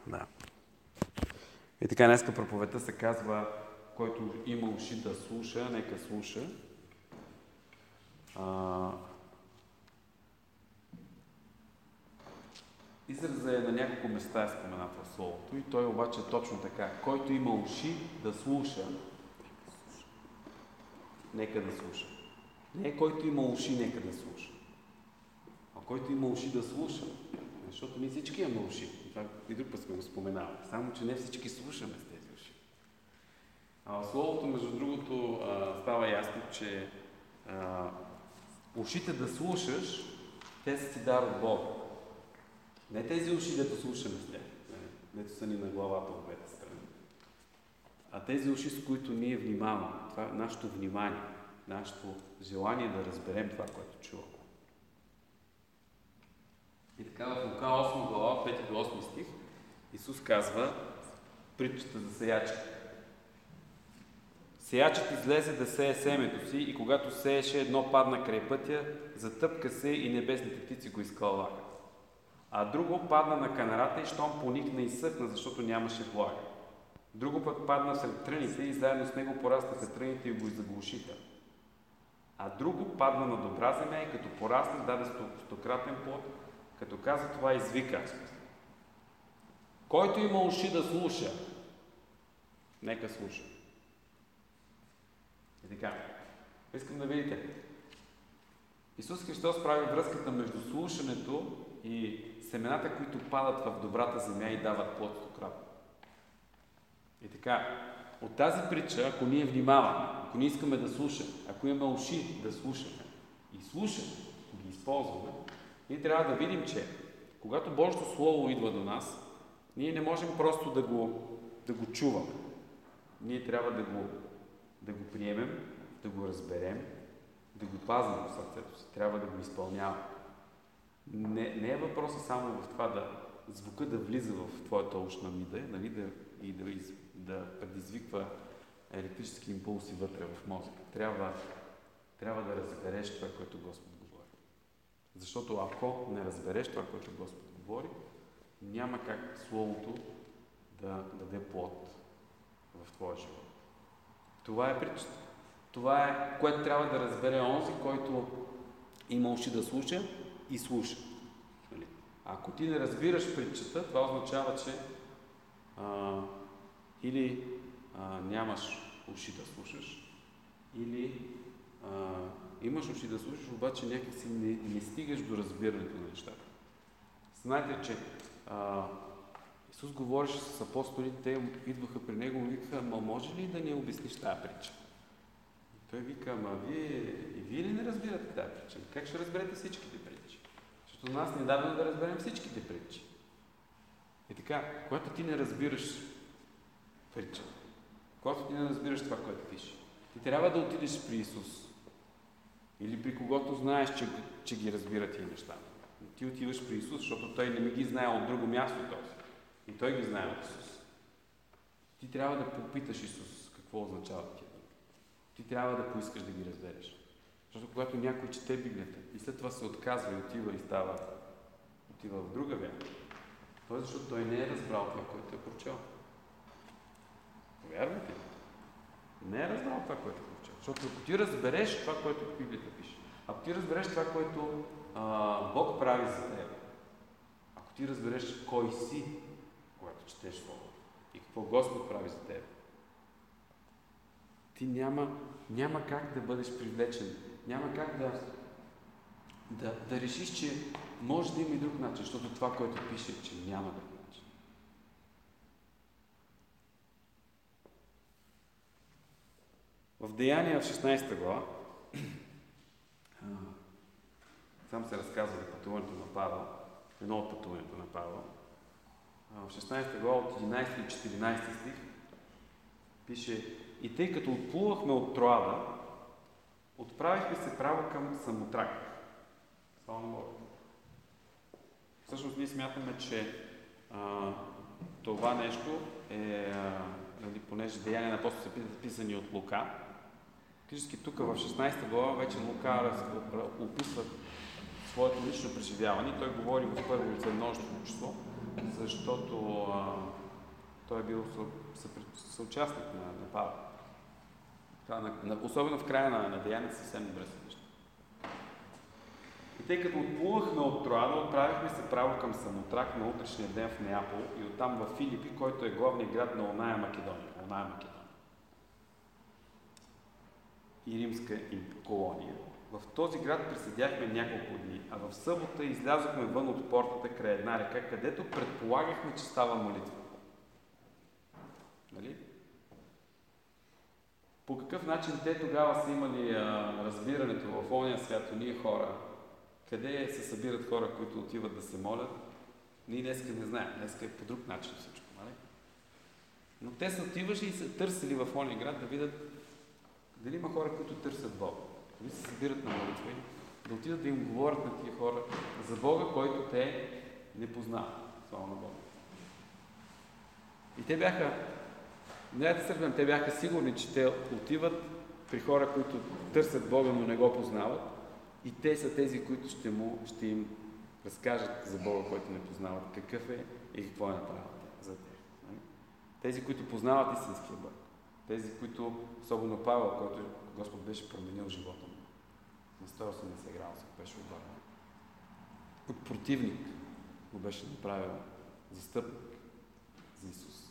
Да. И така, днеска проповедта се казва: който има уши да слуша, нека слуша. Изразът е на няколко места е споменат в Словото и той обаче е точно така. Който има уши да слуша, нека да слуша. Не е който има уши, нека да слуша. А който има уши да слуша, защото ние всички имаме уши. Това и друг път сме го споменали. Само, че не всички слушаме с тези уши. А в Словото, между другото, става ясно, че ушите да слушаш, те са ти дар от Бога. Не тези уши, дето слушаме с тях, дето са ни на главата от двете страни. А тези уши, с които ние внимаваме, това е нашето внимание, нашето желание да разберем това, което чуваме. И така в Лука 8 глава, 5 до 8 стих, Исус казва притчата за сеяча. Сеячът излезе да сее семето си и когато сееше, едно падна край пътя, затъпка се и небесните птици го изкълваха. А друго падна на канарата и щом поникна и съхна, защото нямаше влага. Друго пък падна сред тръните и заедно с него пораснаха тръните и го заглушиха. А друго падна на добра земя и като порасна, даде стократен плод, като каза това, извика: който има уши да слуша, нека слуша. И така, искам да видите. Исус Христос прави връзката между слушането и семената, които падат в добрата земя и дават плод стократно. И така, от тази притча, ако ние внимаваме, ако ние искаме да слушаме, ако имаме уши да слушаме и слушаме, ги използваме, ние трябва да видим, че когато Божието Слово идва до нас, ние не можем просто да го чуваме. Ние трябва да го приемем, да го разберем, да го пазим в сърцето си. Трябва да го изпълняваме. Не е въпросът само в това звука да влиза в твоята ушна мида, нали, да предизвиква електрически импулси вътре в мозъка. Трябва да разбереш това, което Господ говори. Защото ако не разбереш това, което Господ говори, няма как Словото да даде плод в твоя живот. Това е притчата. Това е, което трябва да разбере онзи, който има уши да слуша и слуша. Ако ти не разбираш притчата, това означава, че или нямаш уши да слушаш, или имаш уши да слушаш, обаче някакси не стигаш до разбирането на нещата. Знаете, че Исус говореше с апостолите, те идваха при него и викаха: може ли да ни обясниш тази притча? Той вика: вие ли не разбирате тази притча? Как ще разберете всичките притчи? Защото нас не дадено да разберем всичките притчи. И така, когато ти не разбираш притча, когато ти не разбираш това, което пише, ти трябва да отидеш при Исус. Или при когото знаеш, че ги разбира тия неща. Ти отиваш при Исус, защото Той не ми ги знае от друго място този. И Той ги знае от Исус. Ти трябва да попиташ Исус какво означава тия. Ти трябва да поискаш да ги разбереш. Защото когато някой чете Библията и след това се отказва и отива в друга вяра, то е защото той не е разбрал това, което е прочел. Повярвайте ли? Не е разбрал това, което е прочел. Защото ако ти разбереш това, което в Библията пише, ако ти разбереш това, което Бог прави за теб, ако ти разбереш кой си, когато четеш Словото и какво Господ прави за теб, ти няма как да бъдеш привлечен. Няма как да решиш, че може да има и друг начин, защото това, което пише, че няма друг начин. В Деяния в 16 глава там се разказва за пътуването на Павел, едно от пътуването на Павел. В 16 глава от 11 и 14 стих пише: и тъй като отплувахме от Троада, отправихме се право към Самотрак. Слава на Бога. Всъщност ние смятаме, че това нещо е, понеже Деяния на апостолите са писани от Лука. Фактически тук в 16 глава вече Лука описва своето лично преживяване. Той говори в първо лице множествено число за защото той е бил съучастник на Павел. Особено в края на Деянието съвсем добре се вижда. И тъй като отплувахме от Трояда, отправихме се право към Самотрак на утрешния ден в Неапол и оттам в Филипи, който е главният град на оная Македония. И римска колония. В този град преседяхме няколко дни, а в събота излязохме вън от портата край една река, където предполагахме, че става молитва. Нали? По какъв начин те тогава са имали разбирането в ония свят, ние хора, къде се събират хора, които отиват да се молят, ние днеска не знаем, днеска е по друг начин всичко, нали? Но те са отивали и са търсили в ония град да видят дали има хора, които търсят Бога, дали се събират на молитва, да отидат да им говорят на тия хора за Бога, който те не познават. Слава на Бога. И те бяха, те бяха сигурни, че те отиват при хора, които търсят Бога, но не го познават. И те са тези, които ще им разкажат за Бога, който не познават, какъв е и какво е направил за тях. Тези, които познават истинския Бог. Тези, които, особено Павел, който Господ беше променил живота му. На 180 градуса беше обърнал. От противник го беше направил застъпник за Исус.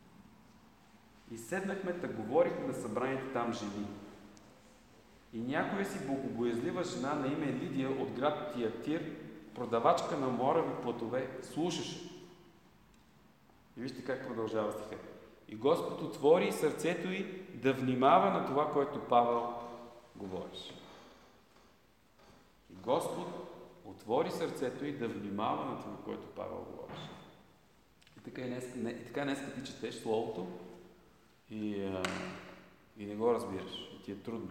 И седнахме да говорихме на събраните там жени. И някоя си богобоязлива жена на име Лидия от град Тиатир, продавачка на морави платове, слушаше. И вижте как продължава стиха. И Господ отвори сърцето й да внимава на това, което Павел говореше. И Господ отвори сърцето й да внимава на това, което Павел говореше. И така днес ти четеш Словото и не го разбираш. И ти е трудно.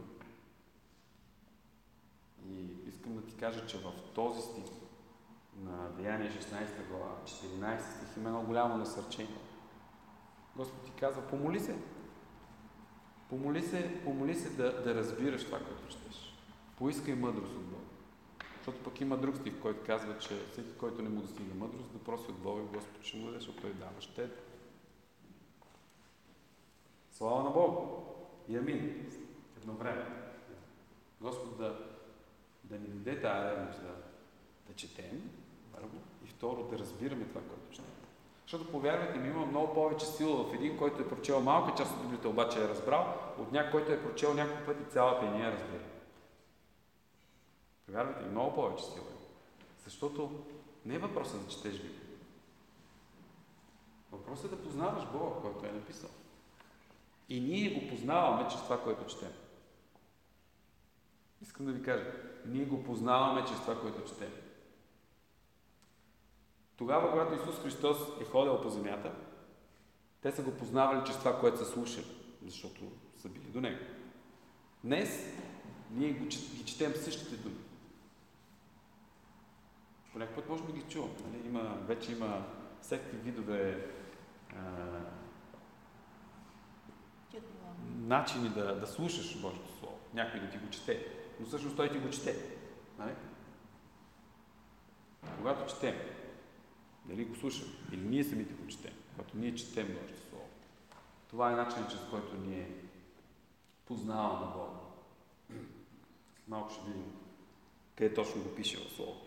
И искам да ти кажа, че в този стих на Деяния 16 глава, 14 стих има едно голямо насърчение. Господ ти казва, помоли се. Помоли се да разбираш това, което четеш. Поискай мъдрост от Бога. Защото пък има друг стих, който казва, че всеки, който не му достига мъдрост, да проси от Бога, Господ ще му даде, защото той дава щедро. Слава на Бога! И амин! Едно време. Господ да ни даде тая ревност да четем, първо, и второ, да разбираме това, което четем. Защото, повярвайте ми, има много повече сила в един, който е прочел малка част от Библията, обаче е разбрал, от някой, който е прочел няколко пъти цялата и не я разбира. Повярвайте ми, много повече сила. Защото не е въпросът да четеш Библия. Въпросът е да познаваш Бога, който е написал. И ние го познаваме чрез това, което четем. Искам да ви кажа, ние го познаваме чрез това, което четем. Тогава, когато Исус Христос е ходил по земята, те са го познавали чрез това, което са слушали, защото са били до Него. Днес ние ги четем същите думи. По някакъв път може да ги чувам. Нали? Вече има всеки видове начини да слушаш Божието Слово. Някой да ти го чете. Но всъщност той ти го чете. Нали? Когато четем, дали го слушаме, или ние самите го четем, когато ние четем Божието Слово, това е начинът, чрез който ние познаваме Бога. Малко ще видим къде точно го пише в Словото.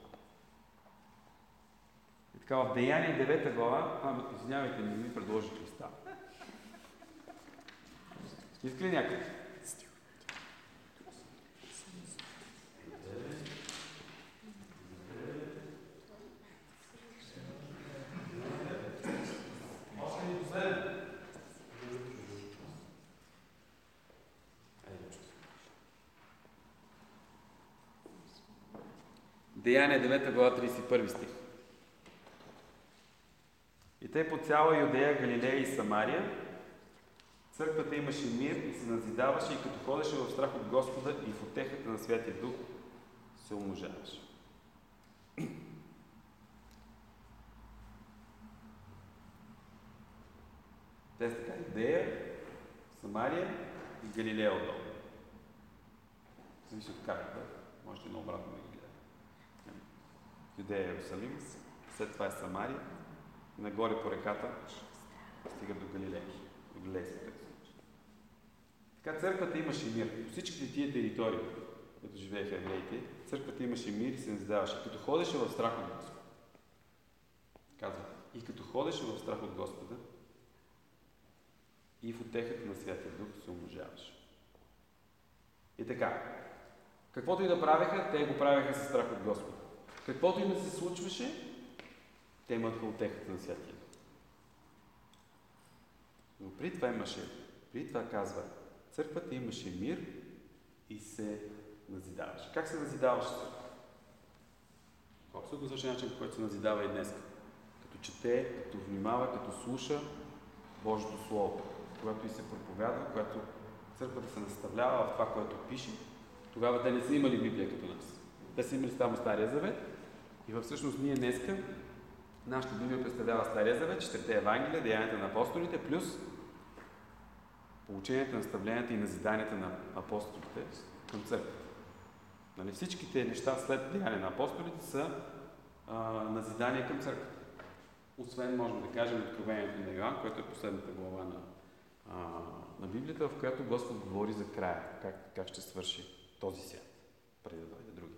И така, в Деяние 9 глава, извинявайте, не ми предложих листа. Иска ли някой? Деяние 9 глава 31 стих. И те по цяла Юдея, Галилея и Самария, църквата имаше мир и се назидаваше, и като ходеше в страх от Господа и в утехата на Святия Дух се умножаваше. Те са така: Юдея, Самария и Галилея отдолу. Зависи от карта, можете наобратно да ги гледате. Юдея, Иерусалим, след това е Самария нагоре по реката, стига до Галилея. До Галилейската. Така църквата имаше мир. По всичките тия територии, като живееха евреите, църквата имаше мир и се назидаваше. Като ходеше в страх от Господа. Казва, и като ходеше в страх от Господа, и в утехата на Святия Дух се умножаваше. И така, каквото и да правеха, те го правеха със страх от Господа. Каквото и да се случваше, те имаха утехата на Святия Дух. Но при това казва, църквата имаше мир и се назидаваше. Как се назидаваше църква? Абсолютно същия начин, по който се назидава и днес. Като чете, като внимава, като слуша Божието Слово. Когато и се проповядва, когато църквата се наставлява в това, което пише, тогава те не са имали Библия като нас. Те са имали само Стария Завет и всъщност ние днеска нашата Библия представлява Стария Завет, 4 Евангелия, Деянията на апостолите, плюс получението, наставленията и назиданията на апостолите към църквата. Нали, всичките неща след Деяния на апостолите са назидания към църквата. Освен, можем да кажем, Откровението на Йоан, което е последната глава на Библията, в която Господ говори за края, как ще свърши този свят, преди да дойде други.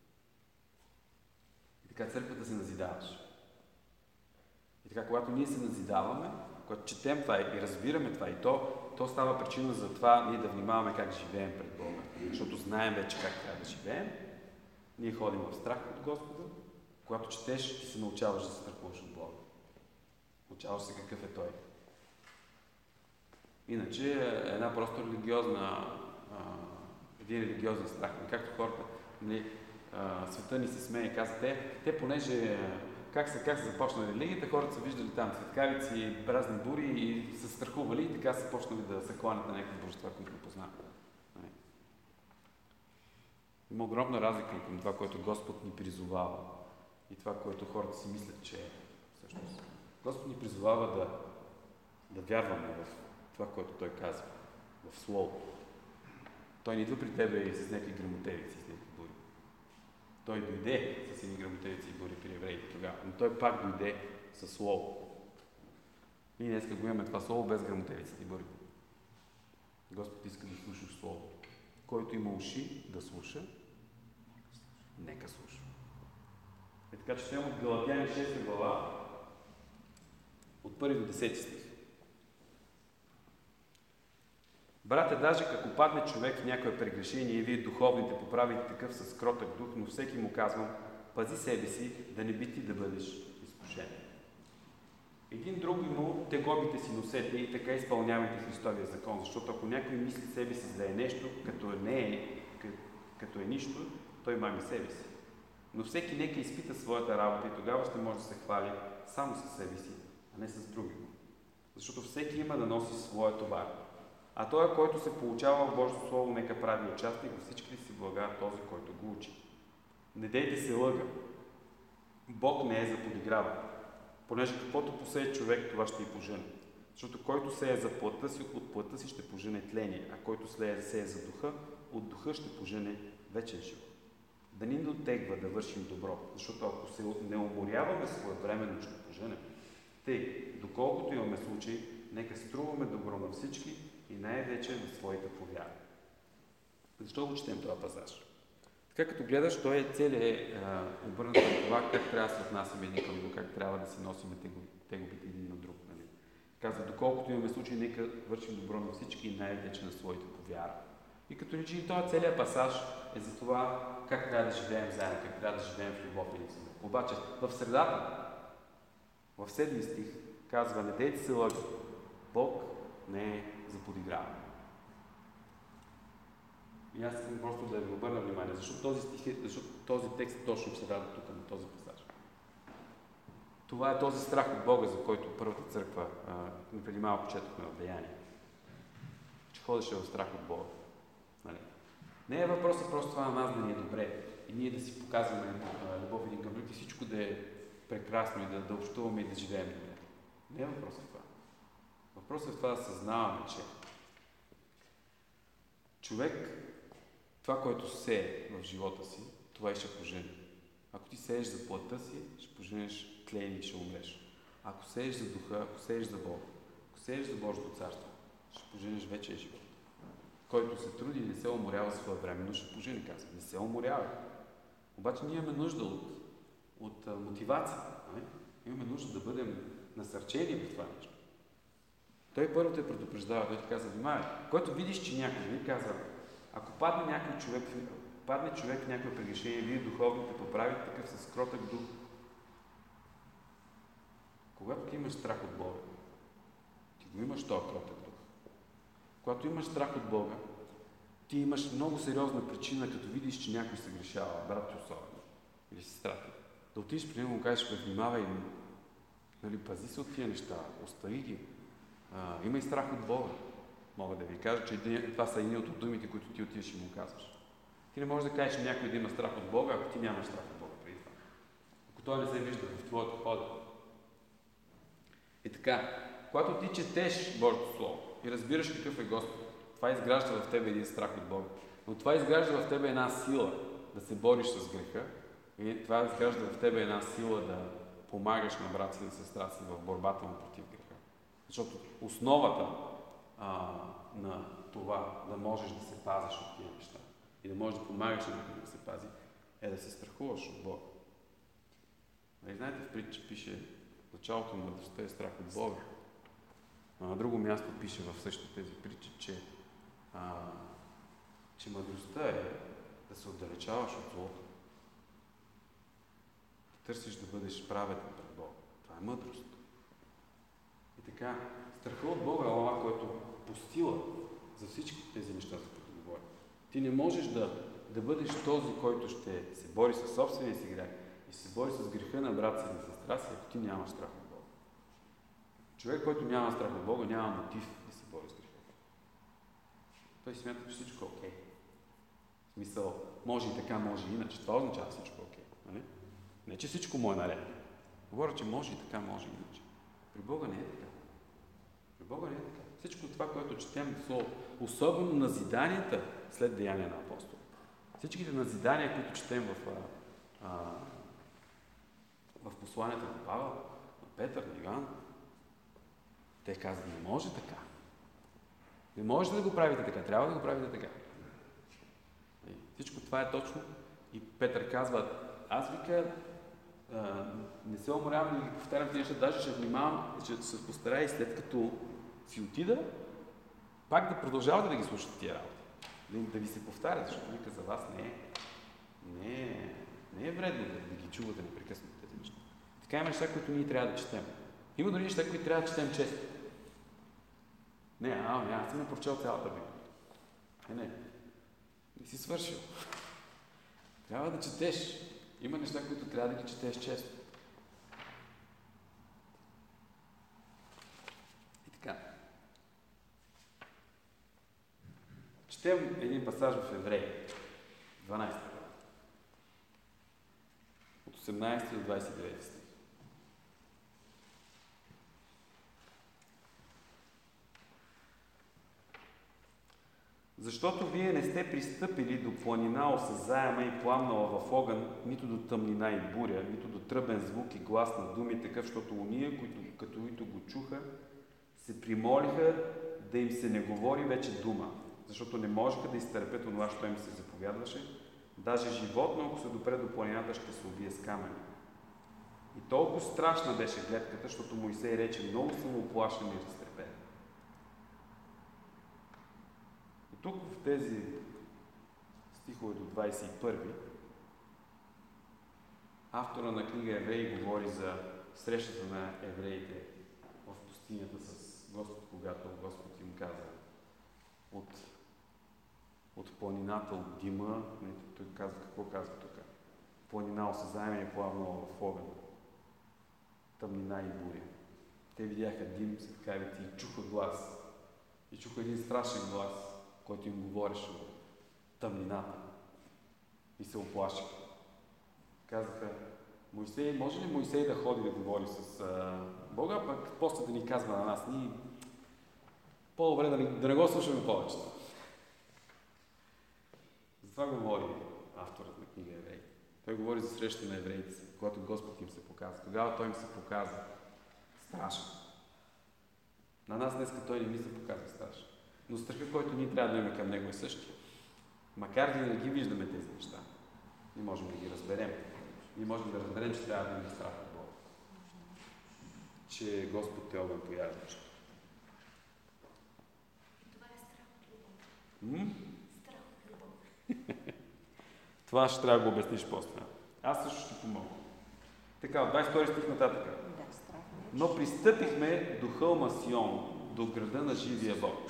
И така църквата се назидаваше. И така, когато ние се назидаваме, когато четем това и разбираме това, и то става причина за това ние да внимаваме как живеем пред Бога. Защото знаем вече как трябва да живеем. Ние ходим в страх от Господа. Когато четеш, ти се научаваш да се страхуваш от Бога. Научаваш се какъв е Той. Иначе една просто един религиозен страх. Както хората, света ни се смее и казват, те понеже как са започнали религията, хората са виждали там светкавици, празни бури и са страхували и така са почнали да се кланят на някакви божества, които не познават. Има огромна разлика към това, което Господ ни призовава и това, което хората си мислят, че е всъщност. Господ ни призовава да вярваме в това, което Той казва, в Слово. Той не идва при тебе и с някакви грамотевици, с някакви бури. Той дойде с едни грамотевици и бури при евреите тогава, но Той пак дойде със Слово. Ние днес го имаме това Слово без грамотевиците и бури. Господ иска да слушаш Словото. Който има уши да слуша, нека слуша. И така, че четем от Галатяни 6 глава, от 1 до 10 стих. Брате, даже ако падне човек в някое прегрешение и вие духовните поправите такъв с кротък дух, но всеки му казвам, пази себе си, да не би ти да бъдеш изкушен. Един друг му тегобите си носете и така изпълнявайте Христовия закон, защото ако някой мисли себе си да е нещо, като е нищо, той мами себе си. Но всеки нека изпита своята работа и тогава ще може да се хвали само със себе си, а не с други. Защото всеки има да носи своя товар. А той, който се получава в Божието Слово, нека прави участие във всичките си блага този, който го учи. Не дейте се лъга. Бог не е за подиграване. Понеже каквото посее човек, това ще и пожъне. Защото който сее за плътта си, от плътта си ще пожъне тление, а който сее за духа, от духа ще пожъне вечен живот. Да ни дотегва да вършим добро, защото ако се не уморяваме своевременно, ще пожънем. Тъй, доколкото имаме случай, нека струваме добро на всички и най-вече на своите повяри. Защо го четем това пасаж? Така като гледаш, той е целият обърнат към това, как трябва да се отнасяме един към друг, как трябва да си носим тегобите един на друг. Нали? Казва, доколкото имаме случай, нека вършим добро на всички и най-вече на своите повяри. И като речи, този целият пасаж е за това как трябва да живеем заедно, как трябва да живеем в любов и истина. Обаче, в средата, в 7 стих, казва, не дейте се лъга. Бог не е за подиграване. И аз искам просто да ви обърна внимание, защото този текст е точно в средата тук на този пасаж. Това е този страх от Бога, за който първата църква, преди малко четохме в Деяния. Че ходеше в страх от Бога. Нали? Не е въпросът просто това на нас да ни е добре и ние да си показваме любов един към друг и всичко да е прекрасно и да общуваме и да живеем добре. Не е въпросът това. Въпросът е това да съзнаваме, че човек, това, което сее в живота си, това и ще пожени. Ако ти сееш за плътта си, ще поженеш тление и ще умреш. Ако сееш за духа, ако сееш за Бога, ако сееш за Божието царство, ще поженеш вече живот. Който се труди и не се уморява своевременно, ще пожени, казва. Не се уморява. Обаче ние имаме нужда от мотивация. Не? Имаме нужда да бъдем насърчени в това нещо. Той първо те предупреждава, той ти казва, внимавай, който видиш, че някой, казва, ако падне човек в някое прегрешение, вие духовните поправите такъв с кротък дух. Когато ти имаш страх от Бога, ти го имаш този кротък дух. Когато имаш страх от Бога, ти имаш много сериозна причина, като видиш, че някой се грешава, брат ти особено, или сестрата, да отидеш при него и му кажеш, внимавай, нали, пази се от тия неща, остави ги. Имай страх от Бога. Мога да ви кажа, че това са едни от думите, които ти отидеш и му казваш. Ти не можеш да кажеш някой да има страх от Бога, ако ти нямаш страх от Бога преди това. Ако той не се вижда в твоето ходене. И така, когато ти четеш Божието Слово и разбираш какъв е Господ, това изгражда в тебе един страх от Бога. Но това изгражда в тебе една сила да се бориш с греха и това изгражда в тебе една сила да помагаш на брат си и на сестра си в борбата му против греха. Защото основата на това да можеш да се пазиш от тия неща и да можеш да помагаш на някой да се пази, е да се страхуваш от Бога. И знаете, в притча пише началото на мъдростта е страх от Бога. На друго място пише в същите тези притчи, че мъдростта е да се отдалечаваш от злото. Да търсиш да бъдеш праведен пред Бога. Това е мъдрост. И така, страха от Бога е това, което постила за всички тези неща, за които говоря. Ти не можеш да бъдеш този, който ще се бори със собствения си грях и се бори с греха на брат си и на сестра си, ако ти нямаш страх от Бога. Човек, който няма страх от Бога, няма мотив да се бори с греха. Той смята, че всичко е окей. В смисъл, може и така, може и иначе. Това означава всичко окей. Нали? Не, че всичко му е наред. Говоря, че може и така, може и иначе. При Бога не е така. При Бога не е така. Всичко това, което четем в Слово, особено назиданията след деяния на апостола. Всичките назидания, които четем в посланията на Павел, на Петър, на Йоан, те казват, не може така. Не можете да го правите така, трябва да го правите така. И всичко това е точно. И Петър казва, аз вика, не се уморявам да ги повтарям тези неща, даже ще внимавам, ще се постарая и след като си отида, пак да продължавате да ги слушате тия работи. Да ви се повтарят, защото вика за вас не е вредно да ги чувате непрекъснато тези неща. Така има неща, които ние трябва да четем. Има дори неща, които трябва да четем често. Аз съм прочел цялата Библия. Не си свършил. Трябва да четеш. Има неща, които трябва да ги четеш често. И така. Четем един пасаж в Евреи, 12 глава. От 18 до 29 стих. Защото вие не сте пристъпили до планина осезаема и пламнала в огън, нито до тъмнина и буря, нито до тръбен звук и глас на думи, такъв, защото уния, които го чуха, се примолиха да им се не говори вече дума, защото не можеха да изтърпят онова, що им се заповядваше. Даже животно, ако се допре до планината, ще се убие с камъни. И толкова страшна беше гледката, защото Моисей рече, много съм уплашен и разтрепен. И тук в тези стихове до 21 автора на книга Евреи говори за срещата на евреите в пустинята с Господ, когато Господ им каза от планината, от дима, той казва, какво казва тук? Планина осезаема и плавнала в огън, тъмнина и буря. Те видяха дим, се казват, и чуха глас. И чуха един страшен глас, който им говореше от тъмнината. И се оплашиха. Казаха, Моисей, може ли Моисей да ходи да говори с Бога, пък после да ни казва на нас? Ние по-добре да не го слушаме повече. Затова говори авторът на книга Евреи. Той говори за среща на евреите си, когато Господ им се показва. Тогава той им се показва страшен. На нас днес той не ни се показва страшен. Но страха, който ние трябва да имаме към него е същия. Макар да не ги виждаме тези неща, ние можем да ги разберем. Ние можем да разберем, че трябва да имаме страх от Бога. Че Господ е огън пояждащ. Това е страх от любов. Страх от любов. Това ще трябва да го обясниш после. Аз също ще помогна. Така, от 22 стих нататък. Да, страх. Но пристъпихме до хълма Сион, до града на живия Бог,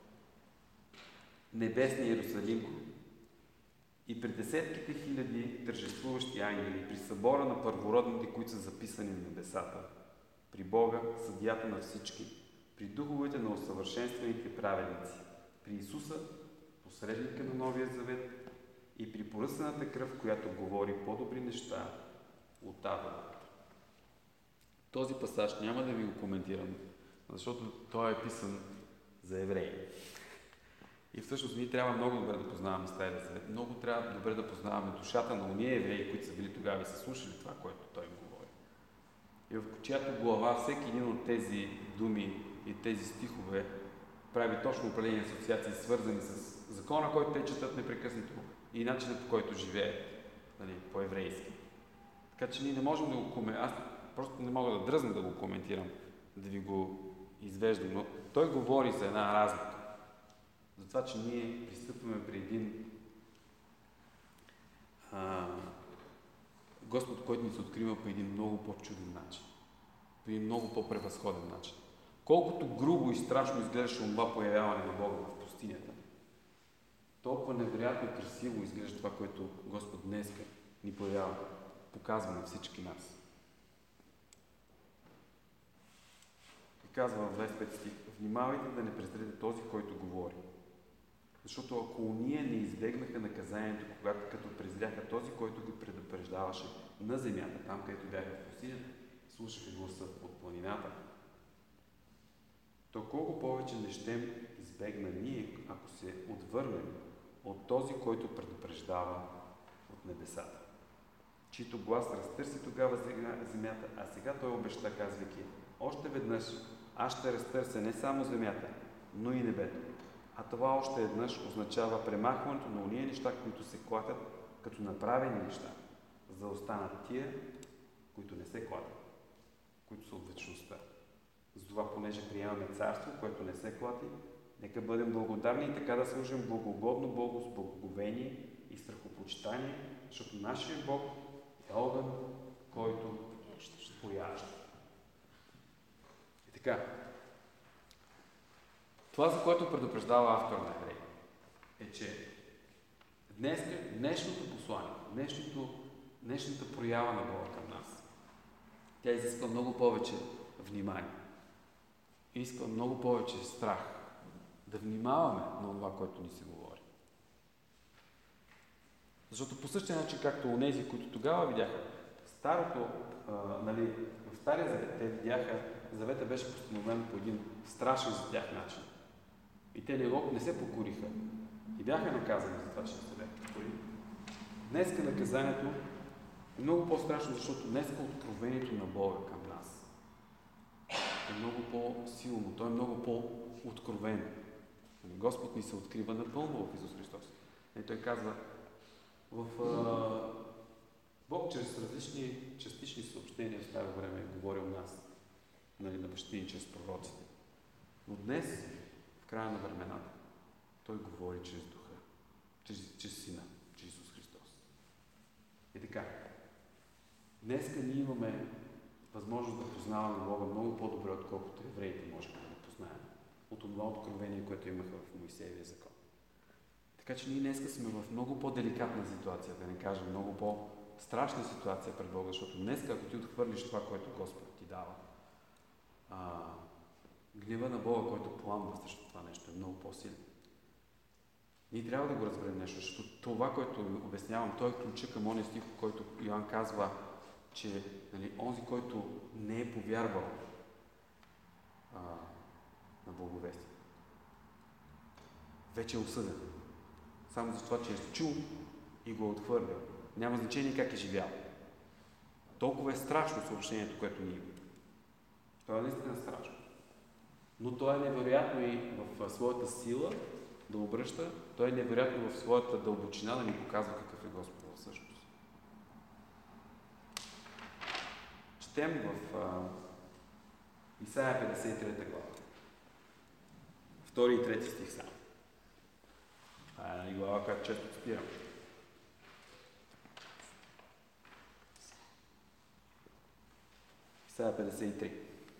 небесния Иерусалим, и при десетките хиляди тържествуващи ангели, при събора на първородните, които са записани на небесата, при Бога, съдията на всички, при духовете на усъвършенстваните праведници, при Исуса, посредника на Новия Завет, и при поръсената кръв, която говори по-добри неща от Авел. Този пасаж няма да ви го коментирам, защото той е писан за евреи. И всъщност ние трябва много добре да познаваме Стария Завет. Много трябва добре да познаваме душата на ония евреи, които са били тогава и са слушали това, което той говори. И в чиято глава всеки един от тези думи и тези стихове прави точно определени асоциации, свързани с закона, който те четат непрекъснато и начинът, по който живеят, нали, по-еврейски. Така че ние не можем да го коментираме. Аз просто не мога да дръзна да го коментирам, да ви го извеждам, но той говори за една разлика. За това, че ние пристъпваме при един Господ, който ни се открива по един много по-чуден начин. По един много по-превъзходен начин. Колкото грубо и страшно изглеждаше това появяване на Бога в пустинята, толкова невероятно и красиво изглежда това, което Господ днеска ни появява, показва на всички нас. И казва в 25 стих: внимавайте да не презрете този, който говори. Защото ако уния не избегнаха наказанието, когато като презряха този, който ги предупреждаваше на земята, там където бяха в пустинята, слушаха гласа от планината, то колко повече не щем избегна ние, ако се отвърнем от този, който предупреждава от небесата, чийто глас разтърси тогава земята, а сега той обеща, казвайки: още веднъж аз ще разтърся не само земята, но и небето. А това още веднъж означава премахването на ония неща, които се клатят като направени неща, за да останат тия, които не се клатят, които са от вечността. Затова, понеже приемаме царство, което не се клати, нека бъдем благодарни и така да служим благогодно Богу с благоговение и страхопочитание, защото нашия Бог е огън, който пояжда. И така, това, за което предупреждава автор на Евреи, е, че днешното послание, днешната проява на Бога към нас, тя изисква много повече внимание. Изисква много повече страх. Да внимаваме на това, което ни се говори. Защото по същия начин, както онези, които тогава видяха в Стария Завет, те видяха, Завета беше постановен по един страшен за тях начин. И те не се покориха. И бяха наказани за това, че не се бяха покорили. Днеска наказанието е много по-страшно, защото днеска откровението на Бога към нас е много по-силно. То е много по-откровено. Господ ни се открива напълно в Исус Христос. И той казва, Бог чрез различни частични съобщения в старо време е говорил нас, на бащи ни, чрез пророците. Но днес, в края на времената, той говори чрез Духа, чрез Сина, чрез Исус Христос. И така, днеска ние имаме възможност да познаваме Бога много по-добре, отколкото евреите можем да го познаем от това откровение, което имаха в Моисеевия закон. Така че ние днеска сме в много по-деликатна ситуация, да не кажем много по-страшна ситуация пред Бога, защото днеска, ако ти отхвърлиш това, което Господ ти дава, гнева на Бога, който пламва срещу това нещо, е много по-силен. Ние трябва да го разберем нещо, защото това, което обяснявам, той е ключа към ония стих, който Йоан казва, че онзи, който не е повярвал на благовестие, вече е осъден. Само за това, че е чул и го е отхвърлял. Няма значение как е живял. Толкова е страшно съобщението, което ни има. Това е наистина страшно. Но той е невероятно и в своята сила да обръща, той е невероятно в своята дълбочина да ни показва какъв е Господ в същност. Четем в Исаия 53 глава. 2 и 3 стих само. Това е глава, която често цитирам. Исаия 53.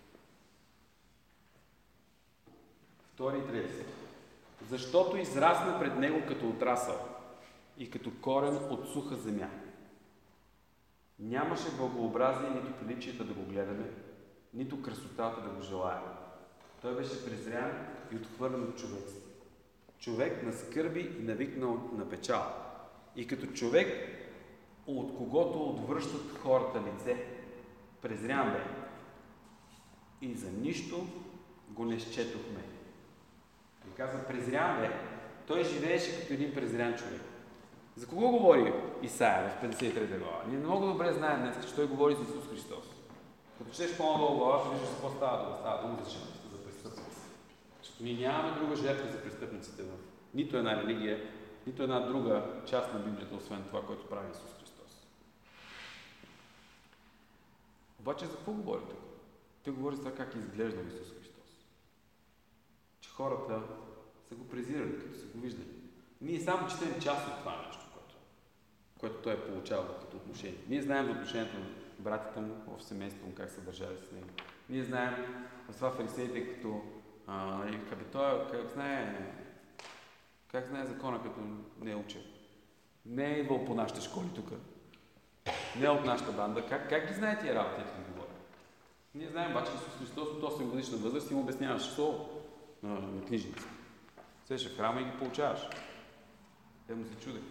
2 и 3 стих. Защото израсна пред него като отрасъл и като корен от суха земя. Нямаше благообразие, нито приличията да го гледаме, нито красотата да го желаем. Той беше презрян и отхвърлен от човеците. Човек на скърби и навикнал на печал. И като човек, от когото отвръщат хората лице, презрян бе. И за нищо го не счетохме. И казва, презрян бе. Той живееше като един презрян човек. За кого говори Исаия в 53 глава? Ние много добре знаем днес, че той говори за Исус Христос. Като четеш по-надолу главата, виждаш какво става дума. Става дума за жертвата за престъпниците. Защото ние нямаме друга жертва за престъпниците в нито една религия, нито една друга част на Библията, освен това, което прави Исус Христос. Обаче за какво говори тук? Той говори за това как е изглеждал Исус Христос. Че хората са го презирали, като са го виждали. Ние само четем част от това нещо, което той е получавал като отношение. Ние знаем за отношението на братята му в семейството му, как са държали с него. Ние знаем в това фарисеите, като той как знае закона, като не е учил. Не е идвал по нашите школи тук. Не е от нашата банда. Как ги знае тия работи, ето ги говоря? Ние знаем, обаче Исус Христос от 8 годишна възраст и му обясняваше слово на книжници. Седеше в храма и ги получаваш. Те му се чудеха.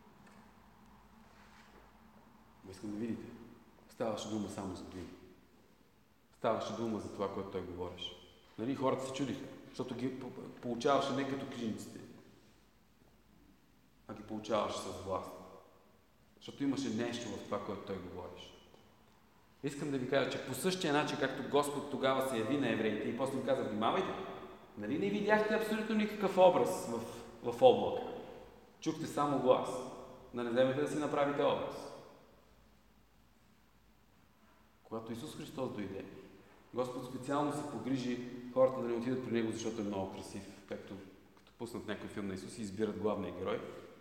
Искам да видите. Ставаше дума само за думи. Ставаше дума за това, което той говореше. Нали, хората се чудиха, защото ги получаваше не като книжниците, а ги получаваше с власт. Защото имаше нещо в това, което той говореше. Искам да ви кажа, че по същия начин, както Господ тогава се яви на евреите и после им каза, внимавайте, нали не видяхте абсолютно никакъв образ в облака. Чухте само глас. Да не вземете да си направите образ. Когато Исус Христос дойде, Господ специално се погрижи хората да не отидат при Него, защото е много красив. Както като пуснат някой филм на Исус и избират главния герой.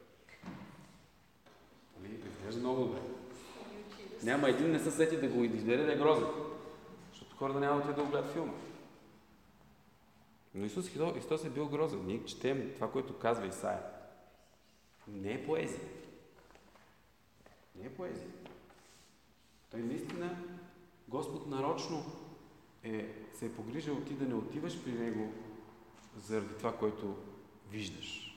Изглежда много добре. Няма един не се сети да го избере да е грозен. Защото хората няма да отидат да го гледат филма. Но Исус Христос е бил грозен. Ние четем това, което казва Исаия. Не е поезия. Не е поезия. Той наистина, Господ нарочно се е погрижил ти да не отиваш при Него заради това, което виждаш.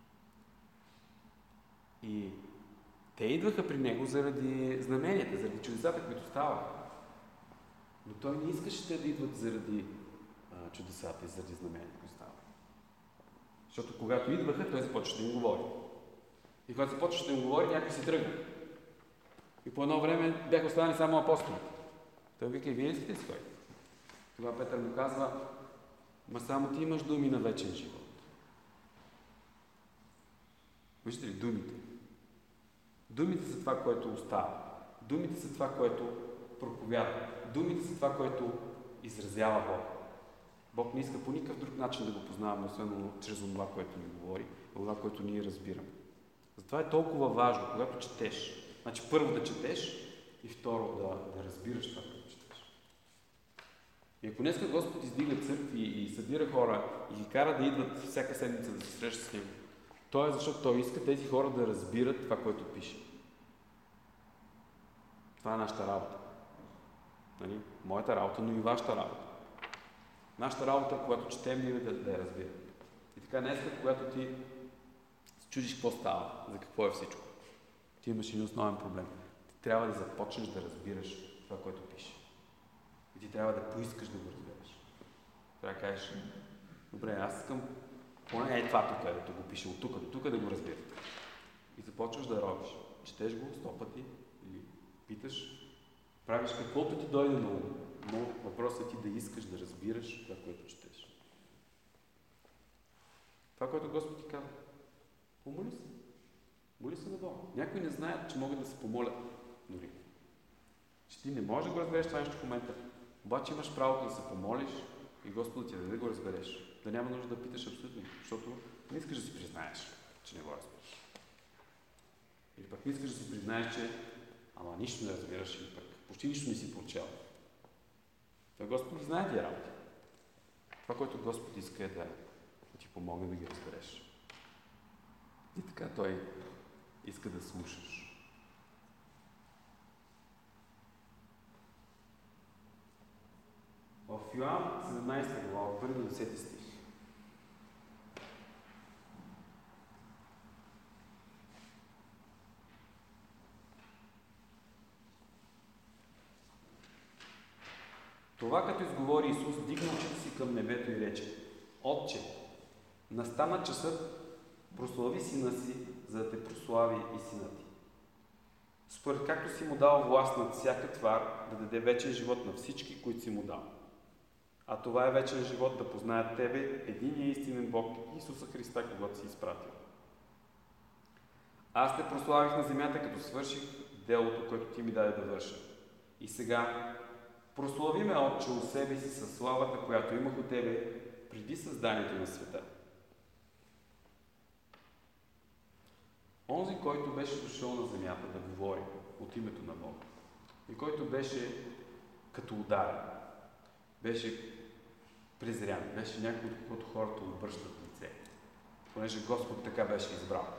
И те идваха при Него заради знаменията, заради чудесата, които ставаха. Но Той не искаше те да идват заради чудесата и заради знаменията, които ставаха. Защото когато идваха, Той започва да им говори. И когато започва да им говори, някой си тръгна. И по едно време бяха останали само апостолите. Той вика, и вие ли сте си ходите? Тогава Петър му казва, ма само ти имаш думи на вечен живот. Виждате ли, думите? Думите са това, което остава. Думите са това, което проповядва. Думите са това, което изразява Бог. Бог не иска по никакъв друг начин да го познаваме, освен чрез това, което ни говори, това, което ние разбираме. Затова е толкова важно, когато четеш. Значи първо да четеш и второ да разбираш това, което четеш. И ако днеска Господ издига църкви и събира хора и ги кара да идват всяка седмица да се срещат с Него, то е защото Той иска тези хора да разбират това, което пише. Това е нашата работа. Нали? Моята работа, но и вашата работа. Нашата работа е, когато четем, ние да я разбираме. И така днеска, когато ти се чудиш какво става, за какво е всичко, ти имаш един основен проблем. Ти трябва да започнеш да разбираш това, което пише. И ти трябва да поискаш да го разбереш. Трябва да кажеш, добре, аз искам поне това тук, да го пише от тук до тук, да го разбирате. И започваш да робиш. Четеш го 100 пъти или питаш, правиш каквото ти дойде на ум. Но въпросът е ти да искаш да разбираш това, което четеш. Това, което Господ ти казва. Помоли се. Моли се на Бога. Някои не знаят, че могат да се помолят дори. Че ти не можеш да го разбереш това нещо в момента. Обаче имаш правото да се помолиш и Господ ти да го разбереш. Да няма нужда да питаш абсолютно, защото не искаш да си признаеш, че не го разбираш. Или пък не искаш да си признаеш, че нищо не разбираш или пък почти нищо не си прочел. Това Господ знае тия работи. Това, което Господ иска е да ти помогне да ги разбереш. И така Той иска да слушаш. В Йоан 17 глава, от 1 до 10 стих. Това като изговори Исус, дигна очите си към небето и рече: Отче, настана часът, прослави Сина си, за да те прослави и Сина ти. Според както си му дал власт над всяка твар, да даде вечен живот на всички, които си му дал. А това е вечен живот, да познаят Тебе, единия истинен Бог, Исуса Христа, когато си изпратил. Аз те прославих на земята, като свърших делото, което Ти ми даде да върша. И сега прослави ме, Отче, у себе си със славата, която имах от Тебе преди създанието на света. Онзи, който беше дошъл на земята да говори от името на Бога и който беше като ударен, беше презрян, беше някой, от когото хората обръщат лице, понеже Господ така беше избрал.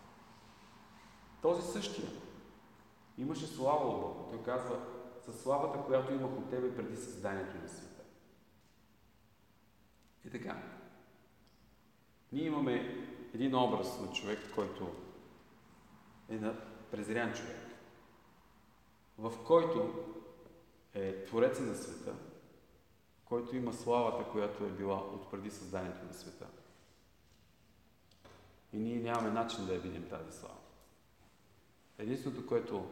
Този същия имаше слава от Бога. Той казва: със славата, която имах от Тебе преди създанието на света. И така, ние имаме един образ на човек, който е на презрян човек, в който е Творец на света, който има славата, която е била от преди създанието на света. И ние нямаме начин да я видим тази слава. Единственото, което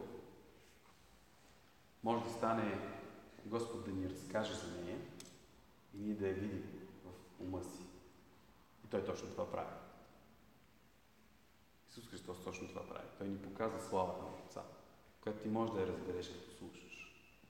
може да стане, Господ да ни разкаже за нея и ние да я видим в ума си. И Той точно това прави. Исус Христос точно това прави. Той ни показва славата на Отца, която ти можеш да я разбереш, като слушаш.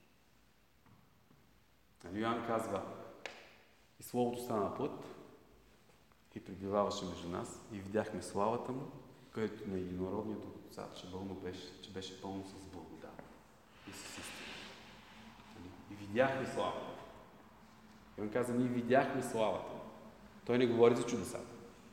Йоан казва: и Словото стана плът и пребиваваше между нас и видяхме славата му, където на единородният от Отца, че беше пълно с благодат и с истина. И видяхме славата. Йоан каза: ние видяхме славата. Той не говори за чудесата.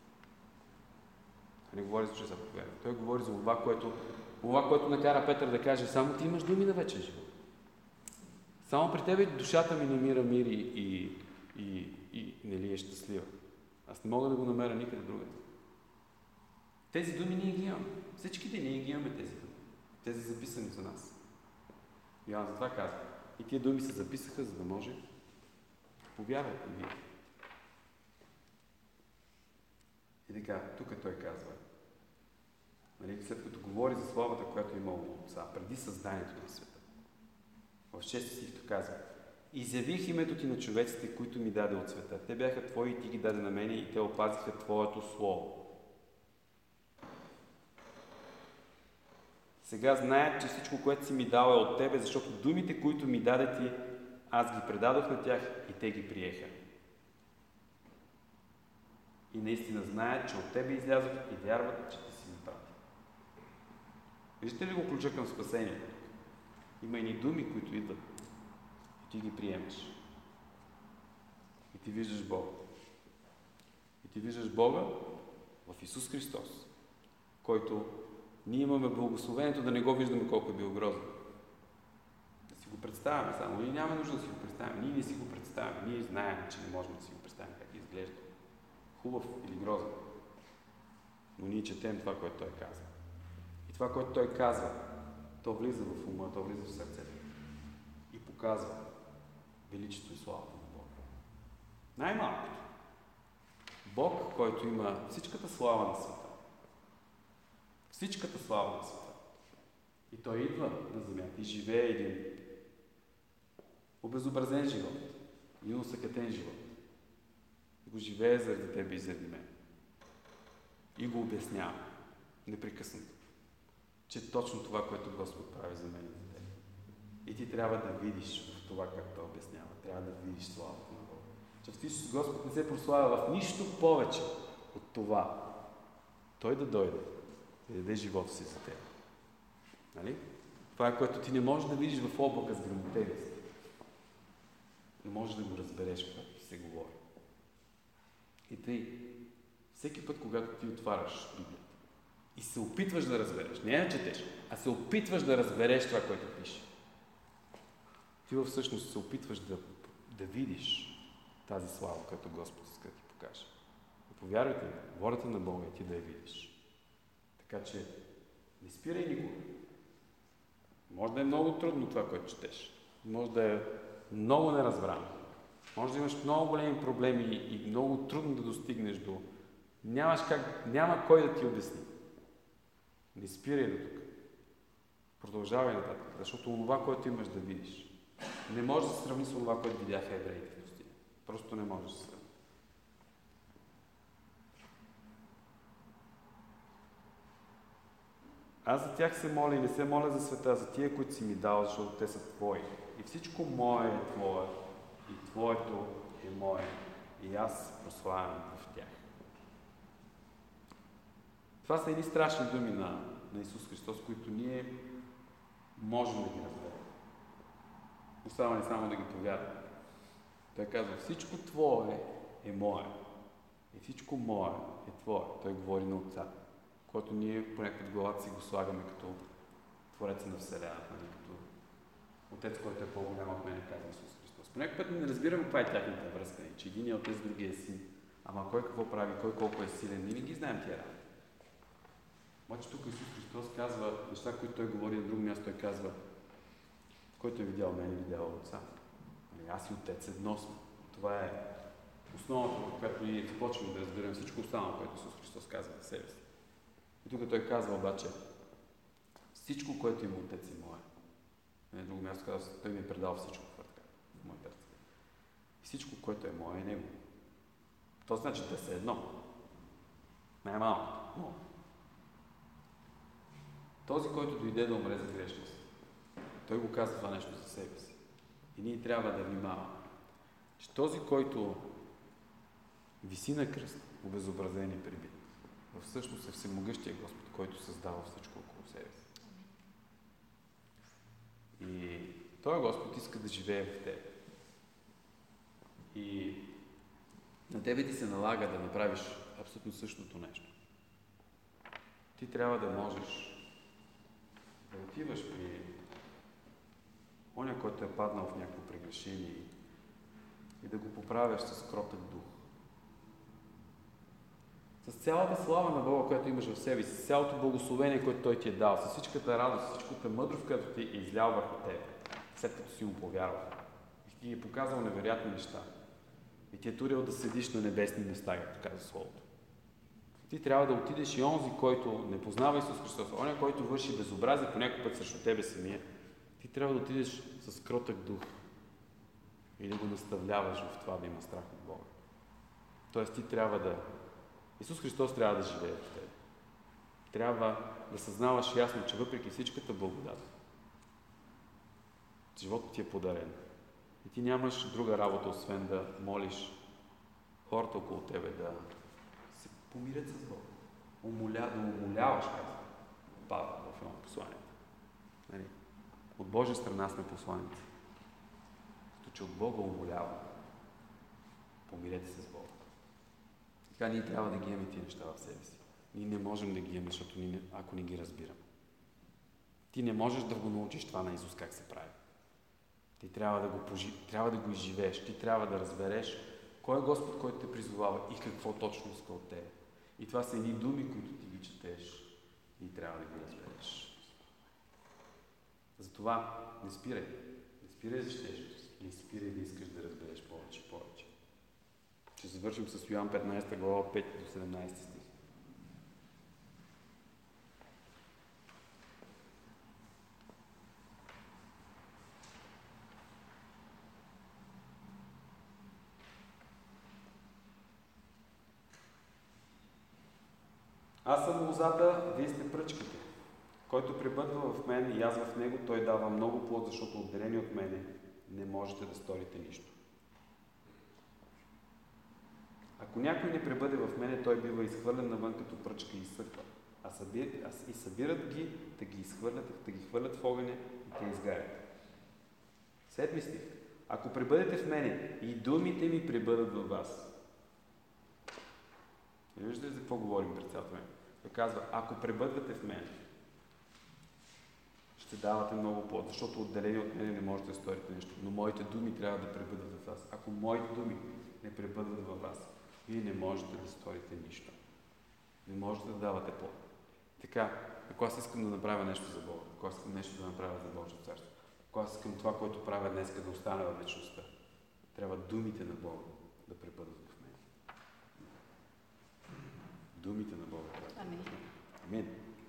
Той не говори за чудесата. Той говори за това, което накара Петър да каже: само ти имаш думи на вечен живот. Само при тебе душата ми намира мир и нали е щастлива. Аз не мога да го намеря никъде другаде. Тези думи ние ги имаме. Всичките ние ги имаме тези думи. Тези записани за нас. Йоан затова казва: и тия думи се записаха, за да може повярвайте вие. И така, тук той казва, нали, след като говори за славата, която имал от Отца, преди създанието на света. В 6 стих казва: изявих името ти на човеците, които ми даде от света. Те бяха твои и ти ги даде на мене и те опазиха твоето слово. Сега знаят, че всичко, което си ми дал е от тебе, защото думите, които ми даде ти, аз ги предадох на тях и те ги приеха. И наистина знаят, че от тебе излязох и вярват, че ти си ми прати. Виждате ли го ключа към спасението? Има и думи, които идват и ти ги приемеш. И ти виждаш Бога. И ти виждаш Бога в Исус Христос, който ние имаме благословението да не го виждаме колко е бил грозен. Да си го представяме само. Ние нямаме нужда да си го представяме. Ние не си го представяме. Ние знаем, че не можем да си го представим как изглежда. Хубав или грозен. Но ние четем това, което Той казва. И това, което Той казва, то влиза в ума, то влиза в сърцето. И показва величието и славата на Бога. Най-малкото. Бог, който има всичката слава на света. Всичката слава на света. И Той идва на земята и живее един обезобразен живот и усъкътен живот. И го живее заради тебе и заради мен. И го обяснява непрекъснато, че точно това, което Господ прави за мен и за теб. И ти трябва да видиш в това, как Той обяснява. Трябва да видиш славата на Бога. Че в Господ не се прославя в нищо повече от това. Той да дойде и да даде живота си за теб. Нали? Това е, което ти не можеш да видиш в облака с гръмотевицата. Не можеш да го разбереш, когато ти се говори. И тъй, всеки път, когато ти отваряш Библията и се опитваш да разбереш, не я четеш, а се опитваш да разбереш това, което пише, ти всъщност се опитваш да видиш тази слава, която Господ иска да ти покаже. И повярвайте ми, волята на Бога е ти да я видиш. Така че не спирай никога. Може да е много трудно това, което четеш. Може да е много неразбрано. Може да имаш много големи проблеми и много трудно да достигнеш до... Няма кой да ти обясни. Не спирай до тук. Продължавай нататък, защото това, което имаш да видиш, не може да се сравни с това, което видяха евреите в пустиня. Просто не може да се сравни. Аз за тях се моля и не се моля за света, за тия, които си ми дал, защото те са Твои. И всичко мое е Твое, и Твоето е мое, и аз прославям в тях. Това са едни страшни думи на Исус Христос, които ние можем да ги разберем. Остава ни само да ги повярваме. Той казва, всичко Твое е мое, и всичко мое е Твое. Той говори на Отца, който ние понякога в главата си го слагаме като Твореца на Вселената, като Отец, който е по-голям от мен, казва Исус Христос. Понякога път не разбираме каква е тяхната връзка, че един е Отец, другия е Син. Ама кой какво прави, кой колко е силен, ние не ги знаем тия работи. Обаче тук Исус Христос казва неща, които Той говори на друго място. Той казва, който е видял мен, е видял Отца. Аз и Отец едно сме. Това е основата, в която ние започваме да разберем всичко останало, което Исус Христос казва за себе си. И тук Той казва обаче, всичко, което има Отец е мое. На друго място казва, Той ми е предал всичко в моите ръце. И всичко, което е мое, е Него. То значи да са едно. Най-малко. Но този, който дойде да умре за грешност, той го казва това нещо за себе си. И ние трябва да внимаваме, че този, който виси на кръст, обезобразен и прибит, всъщност е всемогъщия Господ, който създава всичко около себе си. И той Господ иска да живее в теб. И на тебе ти се налага да направиш абсолютно същото нещо. Ти трябва да можеш да отиваш при оня, който е паднал в някакво прегрешение и да го поправяш с кротък дух. С цялата слава на Бога, която имаш в себе си, с цялото благословение, което Той ти е дал, с всичката радост, с всичката мъдрост, която ти е излял върху теб, след като си му повярвал. И ти е показал невероятни неща. И ти е турил да седиш на небесни места, както казва Словото. Ти трябва да отидеш и онзи, който не познава Исус Христос, оня, който върши безобразие по някой път срещу тебе самия, ти трябва да отидеш с кротък дух и да го наставляваш в това да има страх от Бога. Тоест ти трябва да... Исус Христос трябва да живее в тебе. Трябва да съзнаваш ясно, че въпреки всичката благодат, животът ти е подарен. И ти нямаш друга работа, освен да молиш хората около тебе да се помирят с Бога. Да умоляваш, казва Павел в едно послание. Нали? От Божия страна сме посланици. Като че от Бога умоляваме. Помирете се с Бога. Така ние трябва да ги имаме тия неща в себе си. Ние не можем да ги имаме, защото ако не ги разбираме. Ти не можеш да го научиш това на Исус как се прави. Ти трябва да го изживееш. Ти трябва да разбереш кой е Господ, който те призовава и какво точно иска от тебе. И това са едни думи, които ти ги четеш и трябва да ги разбереш. Затова не спирай. Не спирай да четеш. Не спирай да искаш да разбереш повече. Ще завършим с Йоан 15 глава от 5 до 17 стих. Аз съм лозата, вие сте пръчките. Който пребъдва в мен и аз в него, той дава много плод, защото отделени от мене не можете да сторите нищо. Ако някой не пребъде в мене, той бива изхвърлен навън като пръчка и изсъхва. И събират ги, да ги изхвърлят, да ги хвърлят в огъня и те изгарят. 7 стих. Ако пребъдете в мене и думите ми пребъдат във вас. Не виждате ли за какво говорим пред цялото време? Той казва, ако пребъдвате в мене, ще давате много плод, защото отделени от мене не можете да сторите нещо. Но моите думи трябва да пребъдат в вас. Ако моите думи не пребъдват във вас, вие не можете да сторите нищо. Не можете да давате плод. Така, ако аз искам да направя нещо за Бога, ако аз искам нещо да направя за Божието царство, ако аз искам това, което правя днес, да остане във вечността, трябва думите на Бога да пребъдат в мен. Думите на Бога трябва да пребъдат в мен. Амин.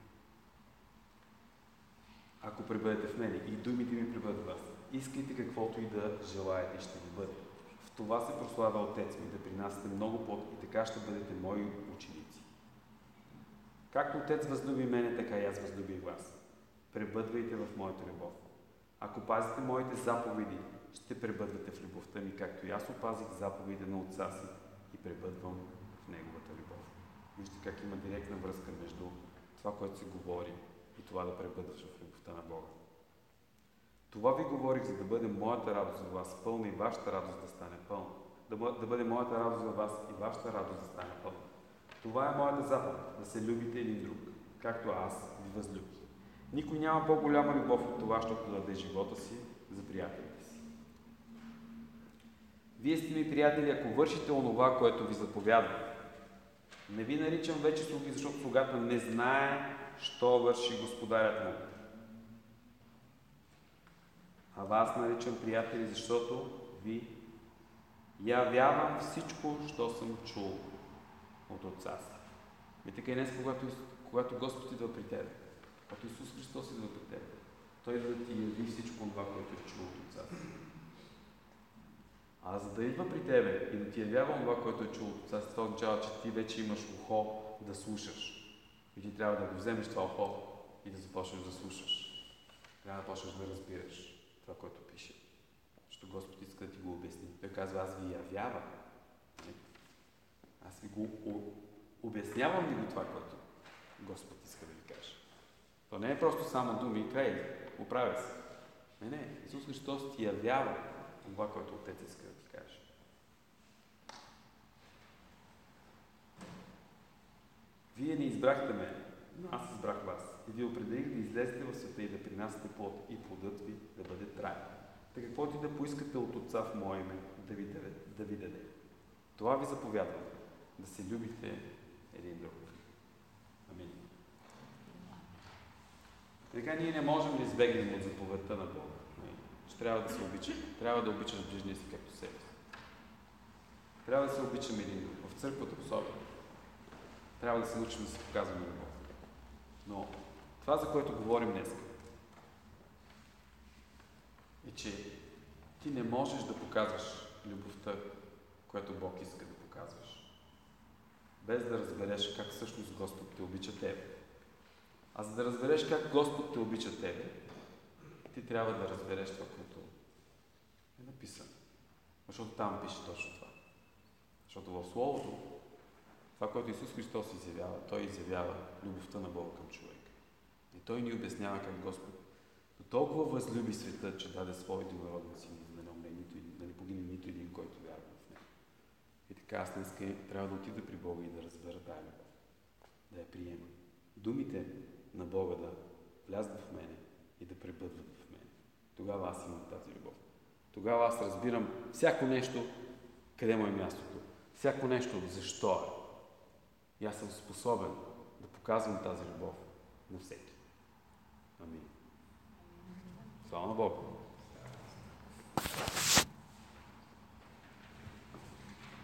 Ако пребъдете в мене и думите ми пребъдат в вас, искайте каквото и да желаете и ще ви бъде. В това се прославя Отец ми, да принасяте много плод и така ще бъдете мои ученици. Както Отец възлюби мене, така и аз възлюбих вас. Пребъдвайте в моята любов. Ако пазите моите заповеди, ще пребъдвате в любовта ми, както и аз опазих заповедите на Отца си и пребъдвам в Неговата любов. Вижте как има директна връзка между това, което се говори и това да пребъдваш в любовта на Бога. Това ви говорих, за да бъде моята радост за вас пълна и вашата радост да стане пълна. Да бъде моята радост за вас и вашата радост да стане пълна. Това е моята заповед, да се любите един друг, както аз ви възлюбих. Никой няма по-голяма любов от това, защото да даде живота си за приятелите си. Вие сте ми приятели, ако вършите онова, което ви заповядва. Не ви наричам вече слуги, защото слугата не знае, що върши господарят му. А вас наричам приятели, защото ви явявам всичко, що съм чул от Отца си. И така и днес, когато Господ идва при тебе, когато Исус Христос идва при тебе, Той идва да ти яви всичко това, което е чул от Отца си. А за да идва при тебе и да ти явява това, което е чул от Отца си, това означава, че ти вече имаш ухо да слушаш. И ти трябва да го вземеш това ухо и да започнеш да слушаш. Трябва да почнеш да разбираш това, което пише. Защото Господ иска да ти го обясни. Той казва, аз ви явявам. Аз ви го обяснявам ли го това, което Господ иска да ви каже. То не е просто само думи и край, оправя се. Не. Исус Христос ти явява това, което Отец иска да ти каже. Вие не избрахте мен, но аз избрах вас. И ви определих да излезете в света и да принасяте плод и плодът ви да бъде траен. Така каквото и да поискате от Отца в Мое име, да ви даде. Това ви заповядвам, да се любите един друг. Амин. Така ние не можем да избегнем от заповедта на Бога. Че трябва да се обичаме. Трябва да обичаш ближния си както себе си. Трябва да се обичаме един друг. В църквата особено. Трябва да се научим да се показваме любов. Но това, за което говорим днес, е, че ти не можеш да показваш любовта, която Бог иска да показваш, без да разбереш как всъщност Господ те обича тебе. А за да разбереш как Господ те обича тебе, ти трябва да разбереш това, което е написано. Защото там пише точно това. Защото в Словото, това, което Исус Христос изявява, Той изявява любовта на Бога към човека. И Той ни обяснява как Господ до толкова възлюби света, че даде свой единороден син, за да не умре да не погине нито един, който вярва в него. И така аз днес трябва да отида при Бога и да разбера тая любов. Да я приема. Думите на Бога да влязат в мене и да пребъдват в мене. Тогава аз имам тази любов. Тогава аз разбирам всяко нещо, къде му е мястото. Всяко нещо, защо е. И аз съм способен да показвам тази любов на всеки. Амин. Слава на Бога!